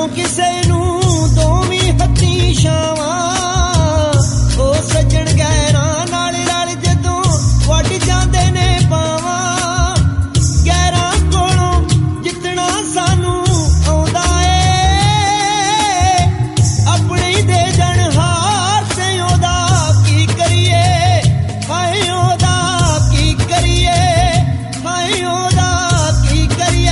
ਕਿਸੇ ਨੂੰ ਦੋਵੀਂ ਹੱਥੀਂ ਛਾਵਾਂ, ਉਹ ਸੱਜਣ ਗੈਰਾਂ ਨਾਲ ਰਲ ਜਦੋਂ ਵੱਢ ਜਾਂਦੇ ਨੇ ਪਾਵਾਂ। ਗੈਰਾਂ ਕੋਲੋਂ ਜਿੱਤਣਾ ਸਾਨੂੰ ਆਉਂਦਾ ਏ, ਆਪਣੀ ਦੇ ਜਣ ਹਾਰ ਤੇ ਉਹਦਾ ਕੀ ਕਰੀਏ, ਹਾਏ ਉਹਦਾ ਕੀ ਕਰੀਏ, ਹਾਏ ਉਹਦਾ ਕੀ ਕਰੀਏ।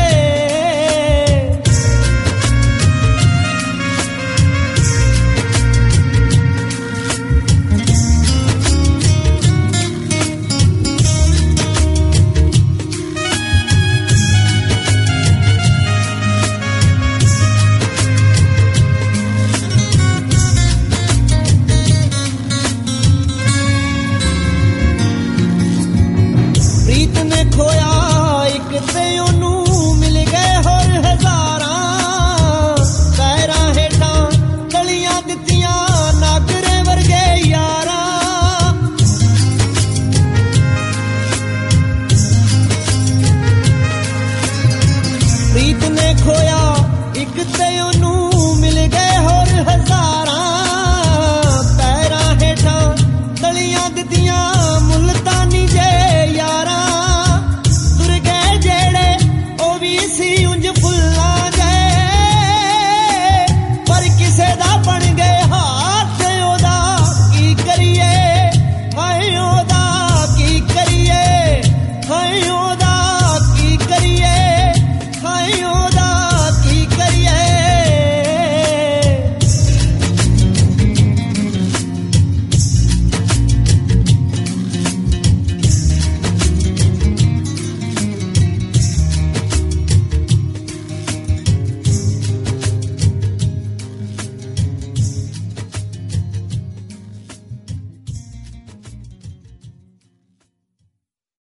ਪ੍ਰੀਤ ਨੇ ਖੋਇਆ ਇੱਕ ਤੇ ਉਹਨੂੰ ਮਿਲ ਗਏ ਹੋਰ ਹਜ਼ਾਰਾਂ, ਪੈਰਾਂ ਹੇਠਾਂ ਗਲੀਆਂ ਦਿੱਤੀਆਂ ਨਾਗਰੇ ਵਰਗੇ ਯਾਰਾਂ। ਪ੍ਰੀਤ ਨੇ ਖੋਇਆ ਇੱਕ ਤੇ